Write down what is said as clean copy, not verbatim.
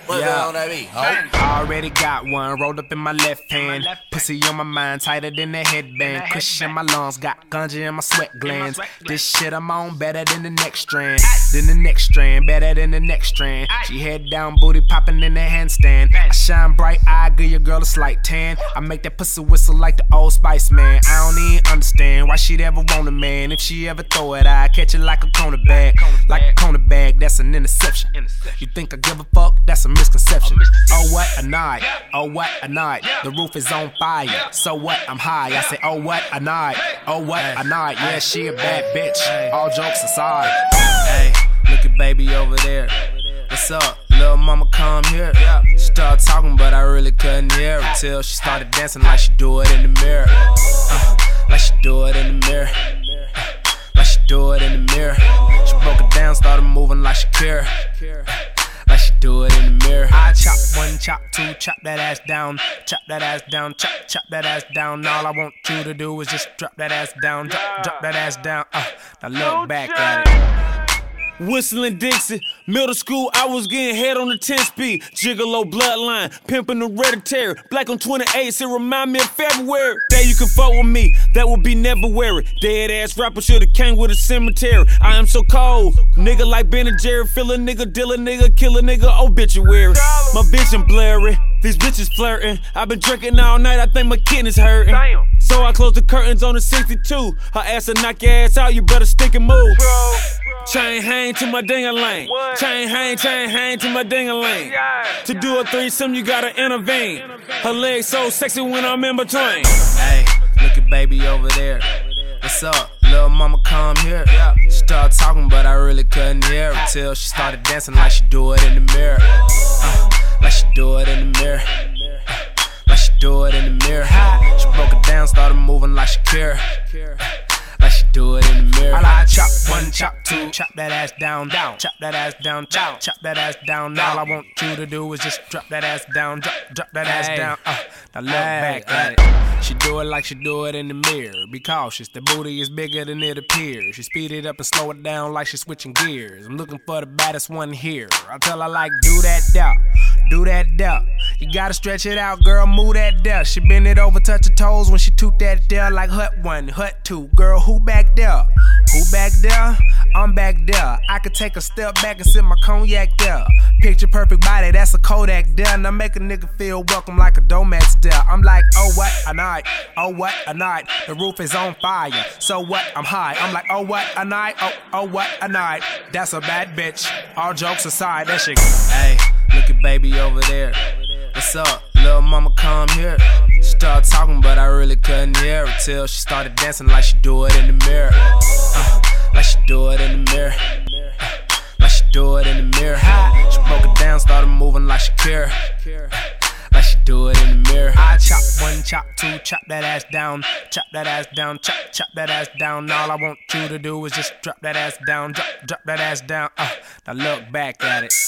What's that on that beat? I already got one rolled up in my left hand. Pussy on my mind, tighter than a headband. Cushion in my lungs, got ganja in my sweat glands. This shit I'm on better than the next strand. Then the next strand, better than the next strand. She head down, booty popping in the handstand. I shine bright, I give your girl a slight tan. I make that pussy whistle like the Old Spice man. I don't even understand why she'd ever want a man. If she ever throw it, I catch it like a cornerback. Like a cornerback, that's an interception. You think I give a fuck? That's a misconception. Oh what a night, oh what a night. The roof is on fire, so what, I'm high. I say oh what a night, oh what a night. Yeah, she a bad bitch, all jokes aside. Hey, look at baby over there. What's up? Little mama come here. She started talking but I really couldn't hear her till she started dancing like she do it in the mirror. Like she do it in the mirror. Like she do it in the mirror. She broke it down, started moving like Shakira. Like she do it in the mirror. I chop one, chop two, chop that ass down. Chop that ass down, chop that ass down. All I want you to do is just drop that ass down. Drop that ass down. Now look back at it. Whistling Dixie, middle school, I was getting head on the 10-speed. Gigolo bloodline, pimpin' hereditary. Black on 28, it remind me of February. That you can fuck with me, that would be never weary. Dead ass rapper should've came with a cemetery. I am so cold, nigga like Ben and Jerry. Fill a nigga, deal a nigga, kill a nigga, obituary. My bitch and blurry, these bitches flirting. I been drinking all night, I think my kidneys hurting. So I closed the curtains on the 62. Her ass will knock your ass out, you better stick and move. Chain hang to my ding-a-ling. Chain hang to my ding-a-ling. To do a threesome, you gotta intervene. Her legs so sexy when I'm in between. Hey, look at baby over there. What's up? Little mama come here. She started talking but I really couldn't hear her till she started dancing like she do it in the mirror. Like she do it in the mirror. Like she do it in the mirror. She broke it down, started moving like Shakira. Like she do it in the mirror. I chop one, chop two, chop that ass down. Chop that ass down, chop that ass down. All I want you to do is just drop that ass down. Drop that ass down. Now look back at it. She do it like she do it in the mirror. Be cautious, the booty is bigger than it appears. She speed it up and slow it down like she's switching gears. I'm looking for the baddest one here. I tell her like, do that doubt. Do that doubt. You gotta stretch it out, girl, move that there. She bend it over, touch her toes when she toot that there. Like hut one, hut two. Girl, who back there? Who back there? I'm back there. I could take a step back and sip my cognac there. Picture perfect body, that's a Kodak there. Now make a nigga feel welcome like a Domex there. I'm like, oh what a night, oh what a night. The roof is on fire, so what, I'm high. I'm like, oh what a night, oh what a night. That's a bad bitch, all jokes aside, that shit. Hey, look at baby over there. What's up? Little mama come here. She started talking but I really couldn't hear her till she started dancing like she do it in the mirror. Like she do it in the mirror. Like she do it in the mirror. She broke it down, started moving like Shakira. Like she do it in the mirror. I chop one, chop two, chop that ass down. Chop that ass down, chop that ass down. All I want you to do is just drop that ass down. Drop that ass down. Now look back at it.